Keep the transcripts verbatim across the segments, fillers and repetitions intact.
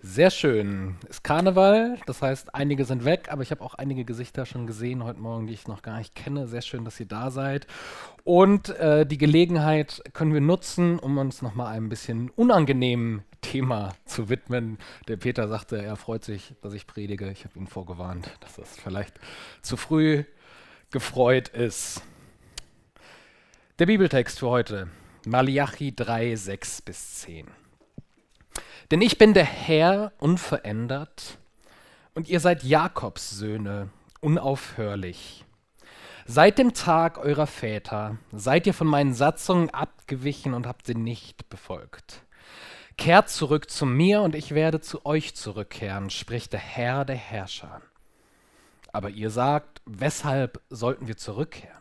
Sehr schön. Ist Karneval, das heißt, einige sind weg, aber ich habe auch einige Gesichter schon gesehen heute Morgen, die ich noch gar nicht kenne. Sehr schön, dass ihr da seid. Und äh, die Gelegenheit können wir nutzen, um uns nochmal einem bisschen unangenehmen Thema zu widmen. Der Peter sagte, er freut sich, dass ich predige. Ich habe ihn vorgewarnt, dass das vielleicht zu früh gefreut ist. Der Bibeltext für heute, Maleachi drei, sechs bis zehn. Denn ich bin der Herr unverändert, und ihr seid Jakobs Söhne, unaufhörlich. Seit dem Tag eurer Väter seid ihr von meinen Satzungen abgewichen und habt sie nicht befolgt. Kehrt zurück zu mir, und ich werde zu euch zurückkehren, spricht der Herr der Herrscher. Aber ihr sagt, weshalb sollten wir zurückkehren?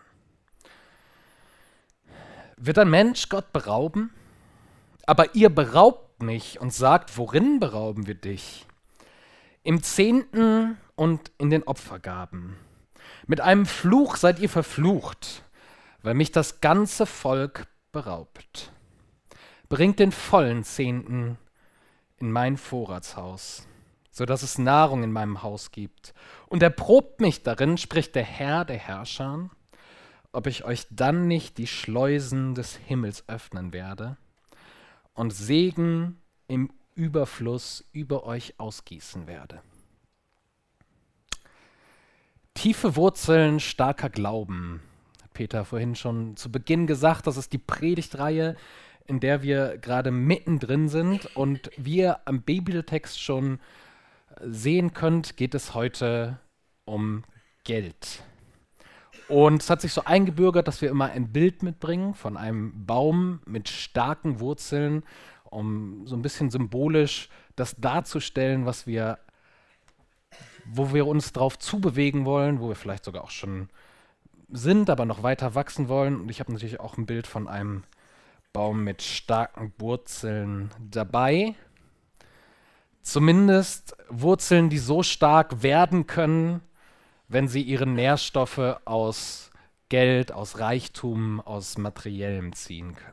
Wird ein Mensch Gott berauben? Aber ihr beraubt mich und sagt, worin berauben wir dich? Im Zehnten und in den Opfergaben. Mit einem Fluch seid ihr verflucht, weil mich das ganze Volk beraubt. Bringt den vollen Zehnten in mein Vorratshaus, so dass es Nahrung in meinem Haus gibt. Und erprobt mich darin, spricht der Herr der Herrscher, ob ich euch dann nicht die Schleusen des Himmels öffnen werde und Segen im Überfluss über euch ausgießen werde. Tiefe Wurzeln, starker Glauben. Hat Peter vorhin schon zu Beginn gesagt, das ist die Predigtreihe, in der wir gerade mittendrin sind. Und wie ihr am Bibeltext schon sehen könnt, geht es heute um Geld. Und es hat sich so eingebürgert, dass wir immer ein Bild mitbringen von einem Baum mit starken Wurzeln, um so ein bisschen symbolisch das darzustellen, was wir, wo wir uns drauf zubewegen wollen, wo wir vielleicht sogar auch schon sind, aber noch weiter wachsen wollen. Und ich habe natürlich auch ein Bild von einem Baum mit starken Wurzeln dabei. Zumindest Wurzeln, die so stark werden können, wenn sie ihre Nährstoffe aus Geld, aus Reichtum, aus Materiellem ziehen können.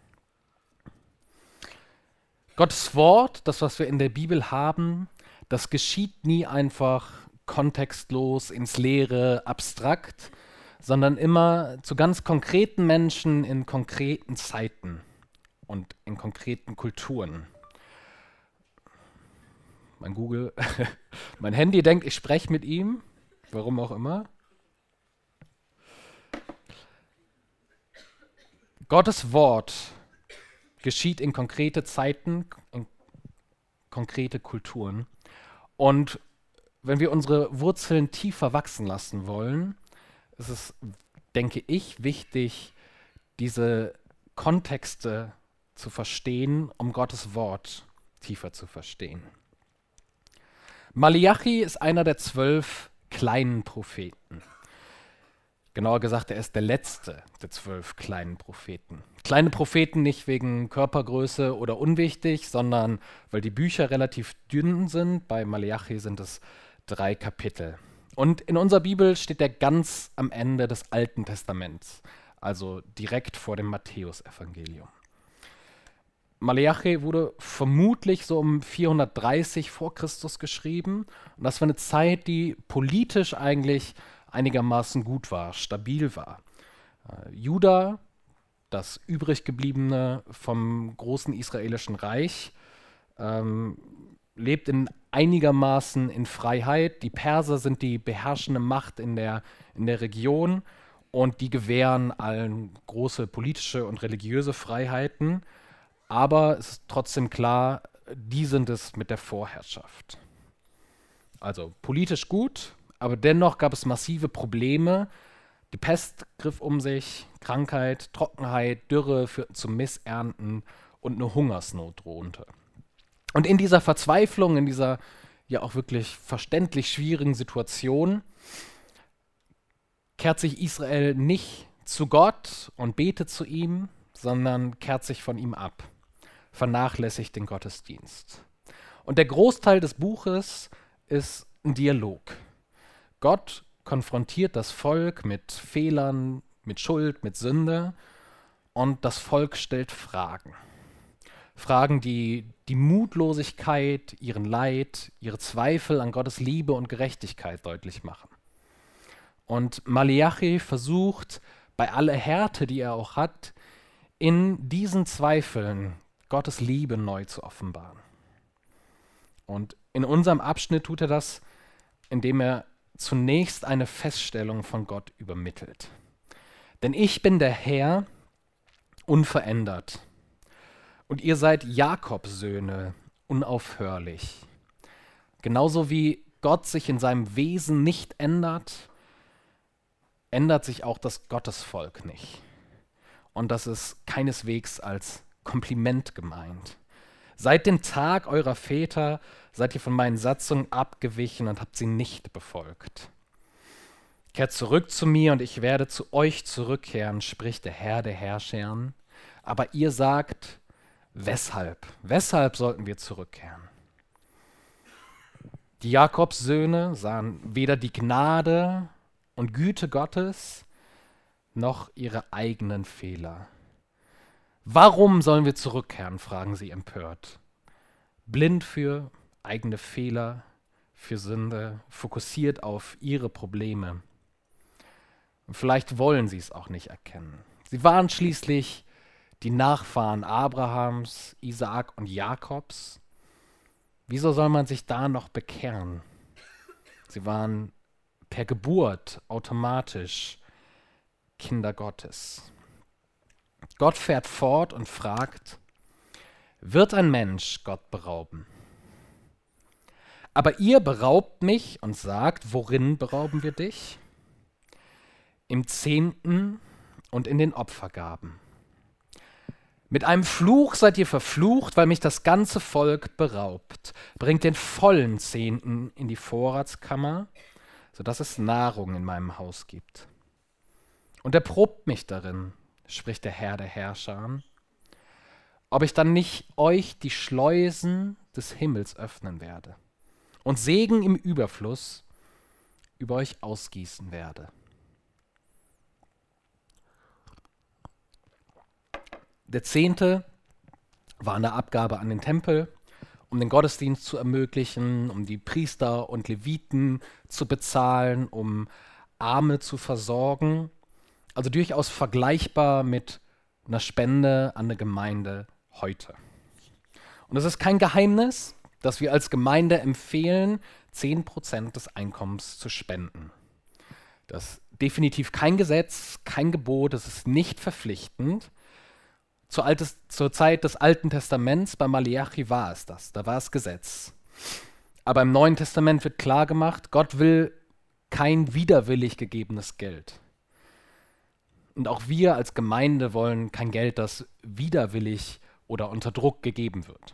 Gottes Wort, das, was wir in der Bibel haben, das geschieht nie einfach kontextlos, ins Leere, abstrakt, sondern immer zu ganz konkreten Menschen in konkreten Zeiten und in konkreten Kulturen. Mein Google, mein Handy denkt, ich spreche mit ihm. Warum auch immer. Gottes Wort geschieht in konkrete Zeiten, in konkrete Kulturen. Und wenn wir unsere Wurzeln tiefer wachsen lassen wollen, ist es, denke ich, wichtig, diese Kontexte zu verstehen, um Gottes Wort tiefer zu verstehen. Maleachi ist einer der zwölf kleinen Propheten. Genauer gesagt, er ist der letzte der zwölf kleinen Propheten. Kleine Propheten nicht wegen Körpergröße oder unwichtig, sondern weil die Bücher relativ dünn sind. Bei Maleachi sind es drei Kapitel. Und in unserer Bibel steht er ganz am Ende des Alten Testaments, also direkt vor dem Matthäusevangelium. Maleachi wurde vermutlich so um vierhundertdreißig vor Christus geschrieben. Und das war eine Zeit, die politisch eigentlich einigermaßen gut war, stabil war. Äh, Juda, das übrig gebliebene vom großen israelischen Reich, ähm, lebt in einigermaßen in Freiheit. Die Perser sind die beherrschende Macht in der, in der Region und die gewähren allen große politische und religiöse Freiheiten. Aber es ist trotzdem klar, die sind es mit der Vorherrschaft. Also politisch gut, aber dennoch gab es massive Probleme. Die Pest griff um sich, Krankheit, Trockenheit, Dürre führten zu Missernten und eine Hungersnot drohte. Und in dieser Verzweiflung, in dieser ja auch wirklich verständlich schwierigen Situation, kehrt sich Israel nicht zu Gott und betet zu ihm, sondern kehrt sich von ihm ab. Vernachlässigt den Gottesdienst. Und der Großteil des Buches ist ein Dialog. Gott konfrontiert das Volk mit Fehlern, mit Schuld, mit Sünde und das Volk stellt Fragen. Fragen, die die Mutlosigkeit, ihren Leid, ihre Zweifel an Gottes Liebe und Gerechtigkeit deutlich machen. Und Maleachi versucht, bei aller Härte, die er auch hat, in diesen Zweifeln Gottes Liebe neu zu offenbaren. Und in unserem Abschnitt tut er das, indem er zunächst eine Feststellung von Gott übermittelt. Denn ich bin der Herr, unverändert. Und ihr seid Jakobs Söhne, unaufhörlich. Genauso wie Gott sich in seinem Wesen nicht ändert, ändert sich auch das Gottesvolk nicht. Und das ist keineswegs als Kompliment gemeint. Seit dem Tag eurer Väter seid ihr von meinen Satzungen abgewichen und habt sie nicht befolgt. Kehrt zurück zu mir und ich werde zu euch zurückkehren, spricht der Herr der Herrscher. Aber ihr sagt, weshalb? Weshalb sollten wir zurückkehren? Die Jakobssöhne sahen weder die Gnade und Güte Gottes noch ihre eigenen Fehler. Warum sollen wir zurückkehren, fragen sie empört. Blind für eigene Fehler, für Sünde, fokussiert auf ihre Probleme. Und vielleicht wollen sie es auch nicht erkennen. Sie waren schließlich die Nachfahren Abrahams, Isaak und Jakobs. Wieso soll man sich da noch bekehren? Sie waren per Geburt automatisch Kinder Gottes. Gott fährt fort und fragt, wird ein Mensch Gott berauben? Aber ihr beraubt mich und sagt, worin berauben wir dich? Im Zehnten und in den Opfergaben. Mit einem Fluch seid ihr verflucht, weil mich das ganze Volk beraubt. Bringt den vollen Zehnten in die Vorratskammer, sodass es Nahrung in meinem Haus gibt. Und erprobt mich darin, spricht der Herr der Herrscher, ob ich dann nicht euch die Schleusen des Himmels öffnen werde und Segen im Überfluss über euch ausgießen werde. Der Zehnte war eine Abgabe an den Tempel, um den Gottesdienst zu ermöglichen, um die Priester und Leviten zu bezahlen, um Arme zu versorgen. Also durchaus vergleichbar mit einer Spende an eine Gemeinde heute. Und es ist kein Geheimnis, dass wir als Gemeinde empfehlen, zehn Prozent des Einkommens zu spenden. Das ist definitiv kein Gesetz, kein Gebot, es ist nicht verpflichtend. Zur, altes, zur Zeit des Alten Testaments bei Maleachi war es das, da war es Gesetz. Aber im Neuen Testament wird klar gemacht, Gott will kein widerwillig gegebenes Geld. Und auch wir als Gemeinde wollen kein Geld, das widerwillig oder unter Druck gegeben wird.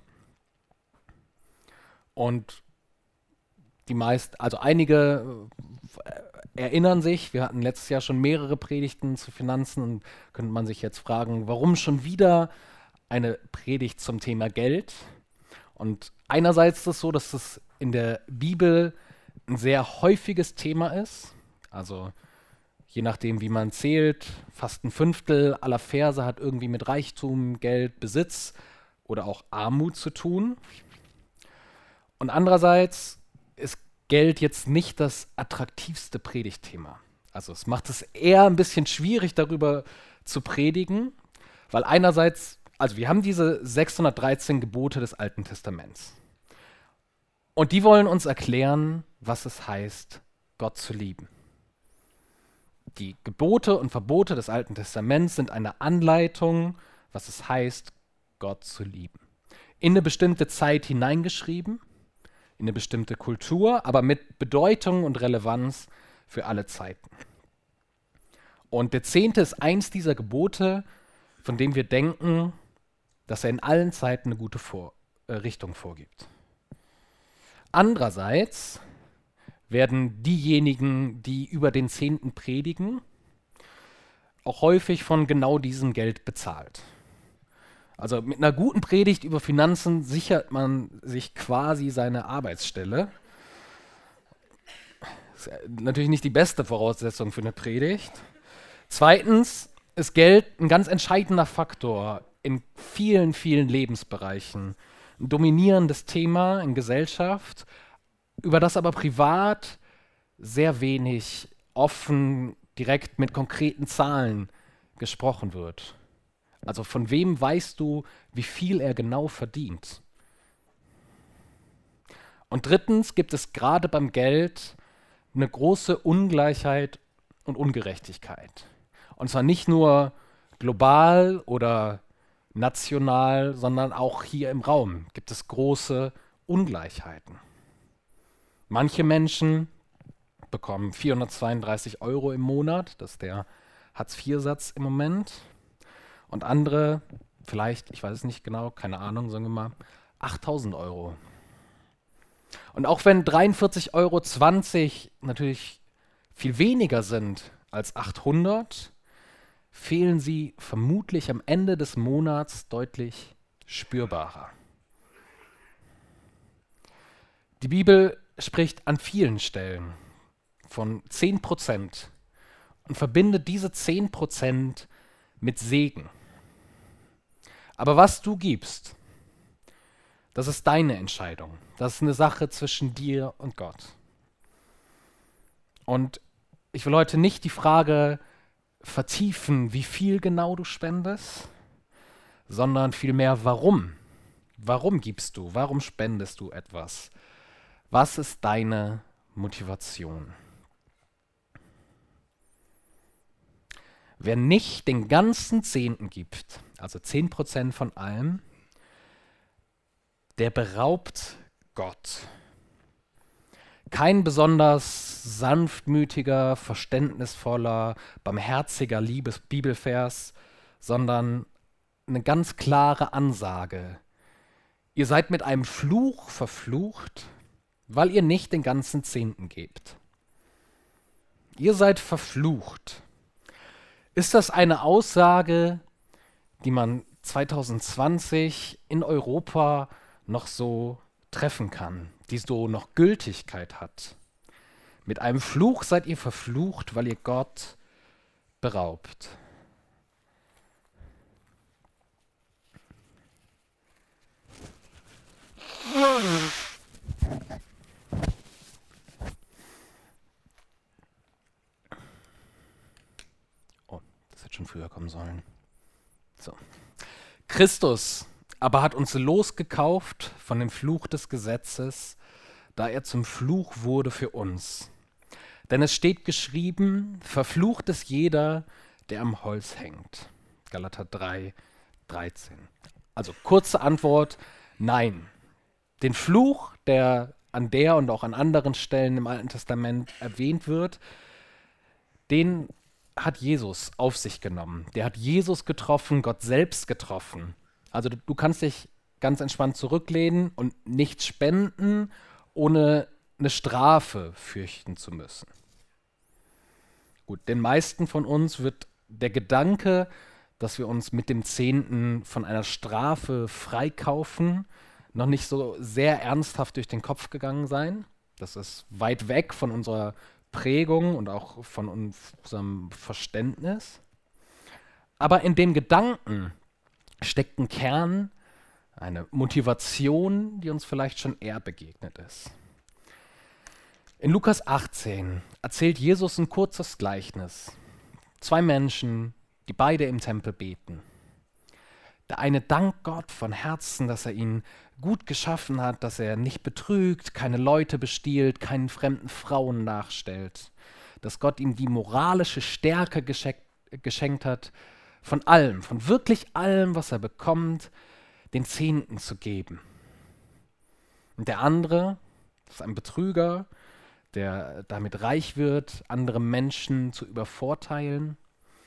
Und die meisten, also einige äh, erinnern sich, wir hatten letztes Jahr schon mehrere Predigten zu Finanzen und könnte man sich jetzt fragen, warum schon wieder eine Predigt zum Thema Geld? Und einerseits ist es so, dass es in der Bibel ein sehr häufiges Thema ist, also je nachdem, wie man zählt, fast ein Fünftel aller Verse hat irgendwie mit Reichtum, Geld, Besitz oder auch Armut zu tun. Und andererseits ist Geld jetzt nicht das attraktivste Predigtthema. Also es macht es eher ein bisschen schwierig, darüber zu predigen, weil einerseits, also wir haben diese sechshundertdreizehn Gebote des Alten Testaments. Und die wollen uns erklären, was es heißt, Gott zu lieben. Die Gebote und Verbote des Alten Testaments sind eine Anleitung, was es heißt, Gott zu lieben. In eine bestimmte Zeit hineingeschrieben, in eine bestimmte Kultur, aber mit Bedeutung und Relevanz für alle Zeiten. Und der Zehnte ist eins dieser Gebote, von dem wir denken, dass er in allen Zeiten eine gute Vor- äh, Richtung vorgibt. Andererseits werden diejenigen, die über den Zehnten predigen, auch häufig von genau diesem Geld bezahlt. Also mit einer guten Predigt über Finanzen sichert man sich quasi seine Arbeitsstelle. Das ist natürlich nicht die beste Voraussetzung für eine Predigt. Zweitens ist Geld ein ganz entscheidender Faktor in vielen, vielen Lebensbereichen. Ein dominierendes Thema in Gesellschaft, über das aber privat sehr wenig offen, direkt mit konkreten Zahlen gesprochen wird. Also von wem weißt du, wie viel er genau verdient? Und drittens gibt es gerade beim Geld eine große Ungleichheit und Ungerechtigkeit. Und zwar nicht nur global oder national, sondern auch hier im Raum gibt es große Ungleichheiten. Manche Menschen bekommen vierhundertzweiunddreißig Euro im Monat, das ist der Hartz-vier-Satz im Moment. Und andere, vielleicht, ich weiß es nicht genau, keine Ahnung, sagen wir mal, achttausend Euro. Und auch wenn dreiundvierzig Euro zwanzig natürlich viel weniger sind als achthundert, fehlen sie vermutlich am Ende des Monats deutlich spürbarer. Die Bibel spricht an vielen Stellen von zehn Prozent und verbindet diese zehn Prozent mit Segen. Aber was du gibst, das ist deine Entscheidung. Das ist eine Sache zwischen dir und Gott. Und ich will heute nicht die Frage vertiefen, wie viel genau du spendest, sondern vielmehr warum. Warum gibst du? Warum spendest du etwas? Was ist deine Motivation? Wer nicht den ganzen Zehnten gibt, also zehn Prozent von allem, der beraubt Gott. Kein besonders sanftmütiger, verständnisvoller, barmherziger Liebes Bibelvers, sondern eine ganz klare Ansage. Ihr seid mit einem Fluch verflucht, weil ihr nicht den ganzen Zehnten gebt. Ihr seid verflucht. Ist das eine Aussage, die man zwanzig zwanzig in Europa noch so treffen kann, die so noch Gültigkeit hat? Mit einem Fluch seid ihr verflucht, weil ihr Gott beraubt. Oh, das hätte schon früher kommen sollen. So. Christus aber hat uns losgekauft von dem Fluch des Gesetzes, da er zum Fluch wurde für uns. Denn es steht geschrieben, verflucht ist jeder, der am Holz hängt. Galater drei, dreizehn. Also kurze Antwort, nein. Den Fluch, der an der und auch an anderen Stellen im Alten Testament erwähnt wird, den hat Jesus auf sich genommen. Der hat Jesus getroffen, Gott selbst getroffen. Also du, du kannst dich ganz entspannt zurücklehnen und nichts spenden, ohne eine Strafe fürchten zu müssen. Gut, den meisten von uns wird der Gedanke, dass wir uns mit dem Zehnten von einer Strafe freikaufen, noch nicht so sehr ernsthaft durch den Kopf gegangen sein. Das ist weit weg von unserer Prägung und auch von unserem Verständnis. Aber in dem Gedanken steckt ein Kern, eine Motivation, die uns vielleicht schon eher begegnet ist. In Lukas achtzehn erzählt Jesus ein kurzes Gleichnis. Zwei Menschen, die beide im Tempel beten. Der eine dankt Gott von Herzen, dass er ihn gut geschaffen hat, dass er nicht betrügt, keine Leute bestiehlt, keinen fremden Frauen nachstellt, dass Gott ihm die moralische Stärke geschenkt, geschenkt hat, von allem, von wirklich allem, was er bekommt, den Zehnten zu geben. Und der andere, das ist ein Betrüger, der damit reich wird, andere Menschen zu übervorteilen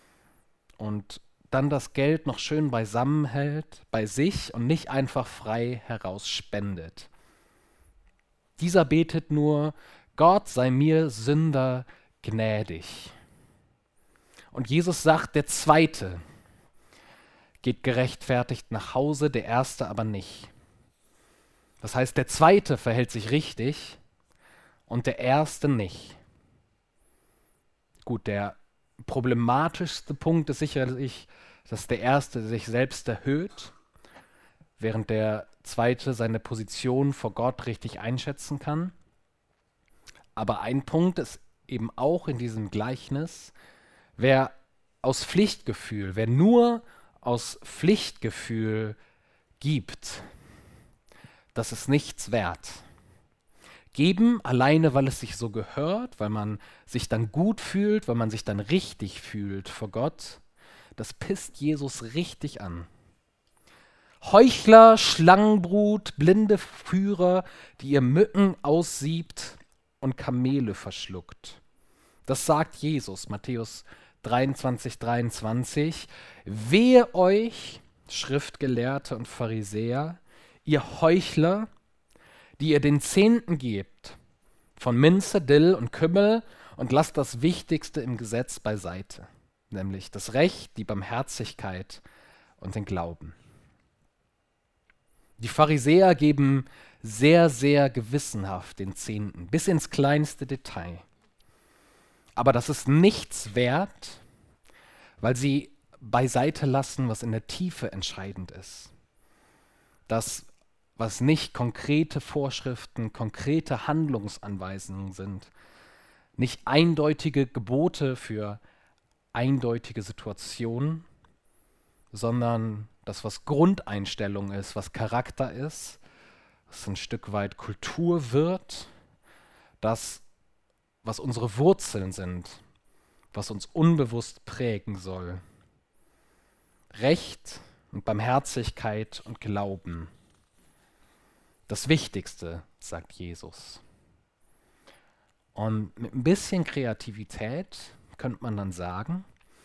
und dann das Geld noch schön beisammen hält, bei sich und nicht einfach frei heraus spendet. Dieser betet nur, Gott sei mir Sünder gnädig. Und Jesus sagt, der Zweite geht gerechtfertigt nach Hause, der Erste aber nicht. Das heißt, der Zweite verhält sich richtig und der Erste nicht. Gut, der problematischste Punkt ist sicherlich, dass der Erste sich selbst erhöht, während der Zweite seine Position vor Gott richtig einschätzen kann. Aber ein Punkt ist eben auch in diesem Gleichnis, wer aus Pflichtgefühl, wer nur aus Pflichtgefühl gibt, das ist nichts wert. Geben alleine, weil es sich so gehört, weil man sich dann gut fühlt, weil man sich dann richtig fühlt vor Gott, das pisst Jesus richtig an. Heuchler, Schlangenbrut, blinde Führer, die ihr Mücken aussiebt und Kamele verschluckt. Das sagt Jesus, Matthäus dreiundzwanzig, dreiundzwanzig. Wehe euch, Schriftgelehrte und Pharisäer, ihr Heuchler, die ihr den Zehnten gebt, von Minze, Dill und Kümmel, und lasst das Wichtigste im Gesetz beiseite, nämlich das Recht, die Barmherzigkeit und den Glauben. Die Pharisäer geben sehr, sehr gewissenhaft den Zehnten, bis ins kleinste Detail. Aber das ist nichts wert, weil sie beiseite lassen, was in der Tiefe entscheidend ist. Das, was nicht konkrete Vorschriften, konkrete Handlungsanweisungen sind, nicht eindeutige Gebote für eindeutige Situationen, sondern das, was Grundeinstellung ist, was Charakter ist, was ein Stück weit Kultur wird, das, was unsere Wurzeln sind, was uns unbewusst prägen soll. Recht und Barmherzigkeit und Glauben. Das Wichtigste, sagt Jesus. Und mit ein bisschen Kreativität könnte man dann sagen,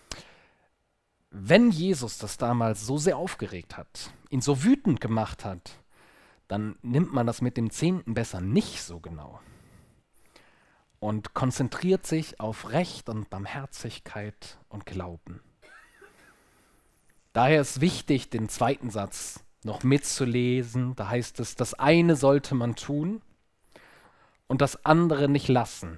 wenn Jesus das damals so sehr aufgeregt hat, ihn so wütend gemacht hat, dann nimmt man das mit dem Zehnten besser nicht so genau und konzentriert sich auf Recht und Barmherzigkeit und Glauben. Daher ist wichtig, den zweiten Satz noch mitzulesen. Da heißt es, das eine sollte man tun und das andere nicht lassen.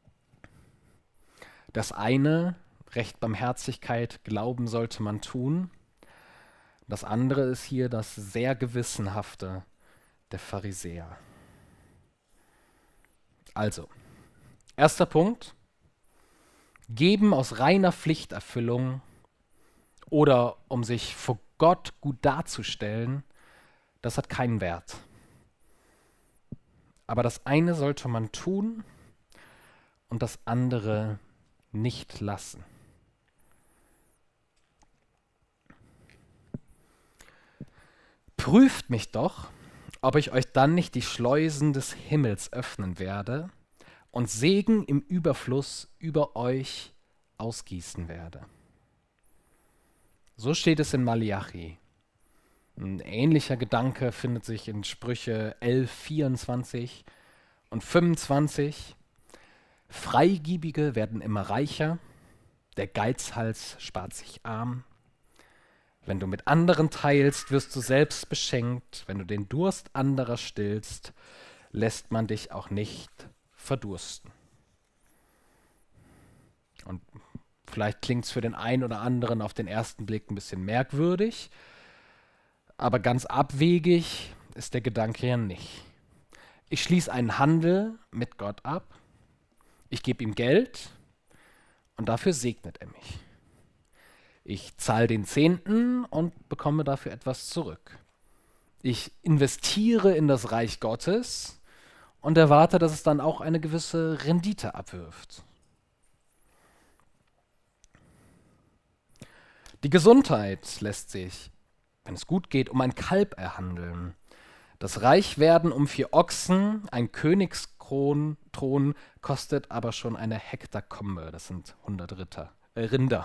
Das eine, Recht, Barmherzigkeit, Glauben sollte man tun. Das andere ist hier das sehr Gewissenhafte der Pharisäer. Also, erster Punkt, geben aus reiner Pflichterfüllung oder um sich vor Gott gut darzustellen, das hat keinen Wert. Aber das eine sollte man tun und das andere nicht lassen. Prüft mich doch, ob ich euch dann nicht die Schleusen des Himmels öffnen werde und Segen im Überfluss über euch ausgießen werde. So steht es in Maleachi. Ein ähnlicher Gedanke findet sich in Sprüche elf, vierundzwanzig und fünfundzwanzig. Freigiebige werden immer reicher, der Geizhals spart sich arm. Wenn du mit anderen teilst, wirst du selbst beschenkt. Wenn du den Durst anderer stillst, lässt man dich auch nicht verdursten. Und vielleicht klingt es für den einen oder anderen auf den ersten Blick ein bisschen merkwürdig, aber ganz abwegig ist der Gedanke ja nicht. Ich schließe einen Handel mit Gott ab, ich gebe ihm Geld und dafür segnet er mich. Ich zahle den Zehnten und bekomme dafür etwas zurück. Ich investiere in das Reich Gottes und erwarte, dass es dann auch eine gewisse Rendite abwirft. Die Gesundheit lässt sich, wenn es gut geht, um ein Kalb erhandeln. Das Reichwerden um vier Ochsen, ein Königskron, Thron, kostet aber schon eine Hektarkombe. Das sind hundert Ritter, äh, Rinder.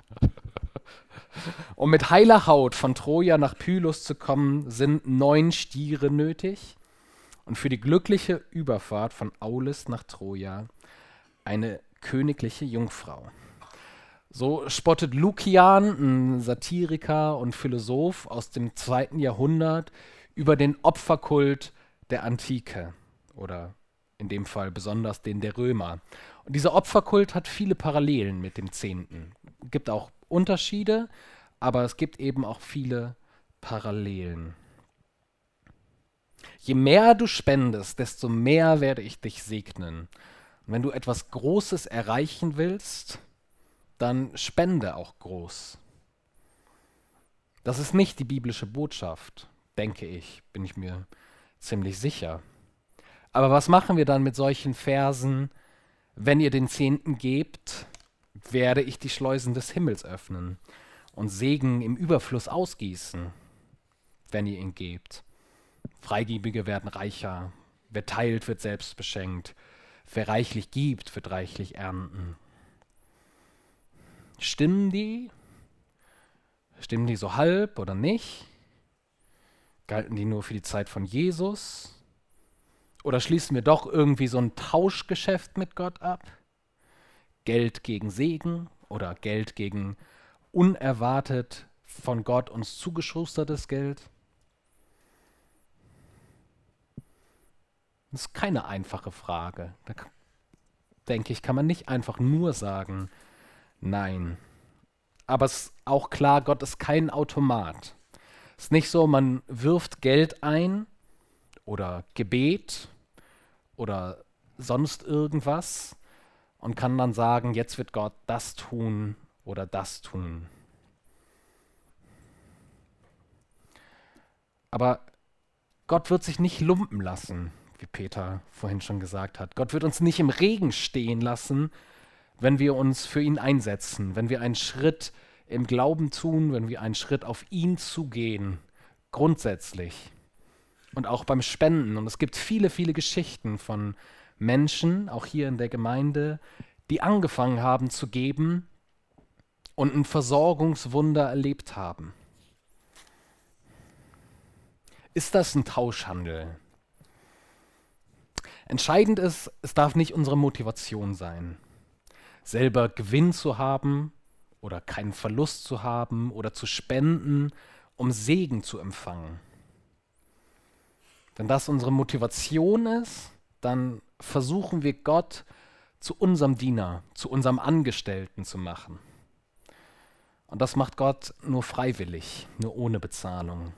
Um mit heiler Haut von Troja nach Pylos zu kommen, sind neun Stiere nötig. Und für die glückliche Überfahrt von Aulis nach Troja eine königliche Jungfrau. So spottet Lukian, ein Satiriker und Philosoph aus dem zweiten Jahrhundert, über den Opferkult der Antike oder in dem Fall besonders den der Römer. Und dieser Opferkult hat viele Parallelen mit dem Zehnten. Es gibt auch Unterschiede, aber es gibt eben auch viele Parallelen. Je mehr du spendest, desto mehr werde ich dich segnen. Und wenn du etwas Großes erreichen willst, dann spende auch groß. Das ist nicht die biblische Botschaft, denke ich, bin ich mir ziemlich sicher. Aber was machen wir dann mit solchen Versen? Wenn ihr den Zehnten gebt, werde ich die Schleusen des Himmels öffnen und Segen im Überfluss ausgießen, wenn ihr ihn gebt. Freigebige werden reicher, wer teilt, wird selbst beschenkt, wer reichlich gibt, wird reichlich ernten. Stimmen die? Stimmen die so halb oder nicht? Galten die nur für die Zeit von Jesus? Oder schließen wir doch irgendwie so ein Tauschgeschäft mit Gott ab? Geld gegen Segen oder Geld gegen unerwartet von Gott uns zugeschustertes Geld? Das ist keine einfache Frage. Da denke ich, kann man nicht einfach nur sagen, nein. Aber es ist auch klar, Gott ist kein Automat. Es ist nicht so, man wirft Geld ein oder Gebet oder sonst irgendwas und kann dann sagen, jetzt wird Gott das tun oder das tun. Aber Gott wird sich nicht lumpen lassen, wie Peter vorhin schon gesagt hat. Gott wird uns nicht im Regen stehen lassen, wenn wir uns für ihn einsetzen, wenn wir einen Schritt im Glauben tun, wenn wir einen Schritt auf ihn zugehen, grundsätzlich. Und auch beim Spenden. Und es gibt viele, viele Geschichten von Menschen, auch hier in der Gemeinde, die angefangen haben zu geben und ein Versorgungswunder erlebt haben. Ist das ein Tauschhandel? Entscheidend ist, es darf nicht unsere Motivation sein, selber Gewinn zu haben oder keinen Verlust zu haben oder zu spenden, um Segen zu empfangen. Wenn das unsere Motivation ist, dann versuchen wir Gott zu unserem Diener, zu unserem Angestellten zu machen. Und das macht Gott nur freiwillig, nur ohne Bezahlung.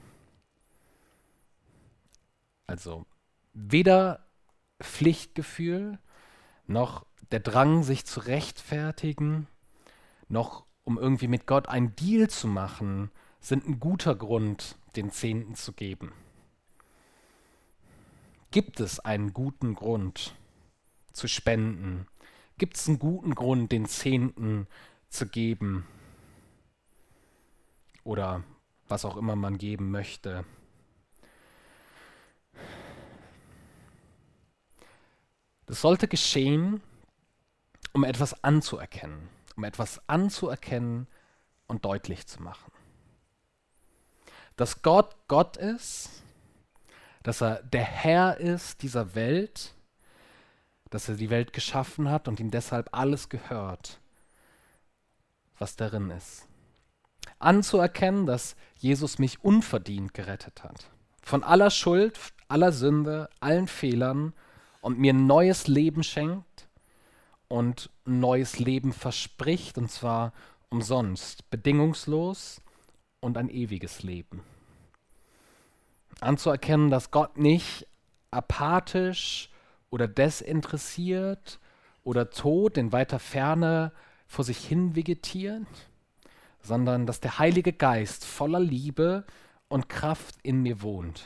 Also weder Pflichtgefühl, noch der Drang, sich zu rechtfertigen, noch um irgendwie mit Gott einen Deal zu machen, sind ein guter Grund, den Zehnten zu geben. Gibt es einen guten Grund zu spenden? Gibt es einen guten Grund, den Zehnten zu geben? Oder was auch immer man geben möchte. Das sollte geschehen, um etwas anzuerkennen, um etwas anzuerkennen und deutlich zu machen. Dass Gott Gott ist, dass er der Herr ist dieser Welt, dass er die Welt geschaffen hat und ihm deshalb alles gehört, was darin ist. Anzuerkennen, dass Jesus mich unverdient gerettet hat. Von aller Schuld, aller Sünde, allen Fehlern und mir ein neues Leben schenkt und ein neues Leben verspricht, und zwar umsonst, bedingungslos und ein ewiges Leben. Anzuerkennen, dass Gott nicht apathisch oder desinteressiert oder tot in weiter Ferne vor sich hin vegetiert, sondern dass der Heilige Geist voller Liebe und Kraft in mir wohnt.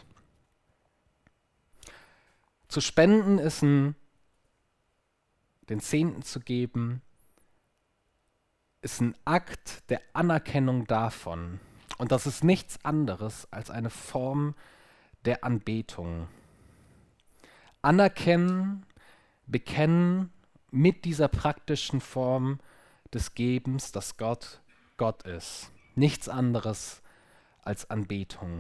Zu spenden ist ein, den Zehnten zu geben, ist ein Akt der Anerkennung davon. Und das ist nichts anderes als eine Form der Anbetung. Anerkennen, bekennen mit dieser praktischen Form des Gebens, dass Gott Gott ist. Nichts anderes als Anbetung.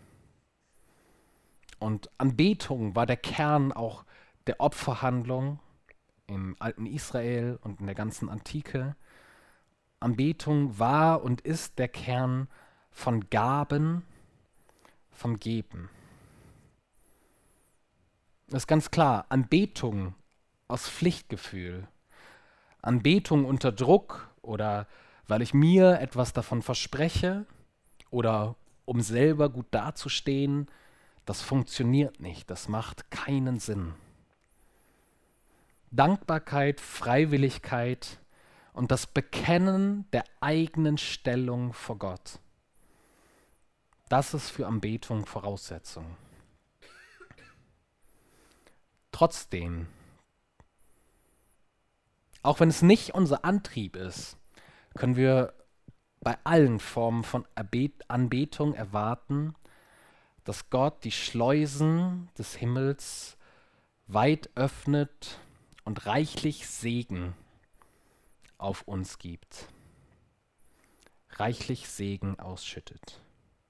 Und Anbetung war der Kern auch der Opferhandlung im alten Israel und in der ganzen Antike. Anbetung war und ist der Kern von Gaben, vom Geben. Das ist ganz klar, Anbetung aus Pflichtgefühl, Anbetung unter Druck oder weil ich mir etwas davon verspreche oder um selber gut dazustehen, das funktioniert nicht, das macht keinen Sinn. Dankbarkeit, Freiwilligkeit und das Bekennen der eigenen Stellung vor Gott. Das ist für Anbetung Voraussetzung. Trotzdem, auch wenn es nicht unser Antrieb ist, können wir bei allen Formen von Anbetung erwarten, dass Gott die Schleusen des Himmels weit öffnet und reichlich Segen auf uns gibt. Reichlich Segen ausschüttet.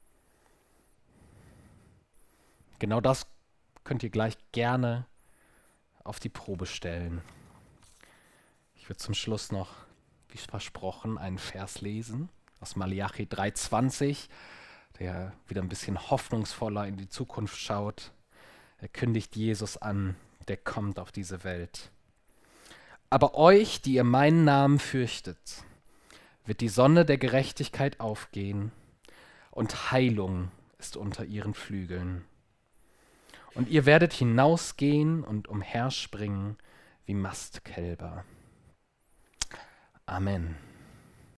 Genau das könnt ihr gleich gerne auf die Probe stellen. Ich würde zum Schluss noch, wie versprochen, einen Vers lesen aus Malachi drei zwanzig, der wieder ein bisschen hoffnungsvoller in die Zukunft schaut. Er kündigt Jesus an, der kommt auf diese Welt. Aber euch, die ihr meinen Namen fürchtet, wird die Sonne der Gerechtigkeit aufgehen und Heilung ist unter ihren Flügeln. Und ihr werdet hinausgehen und umherspringen wie Mastkälber. Amen.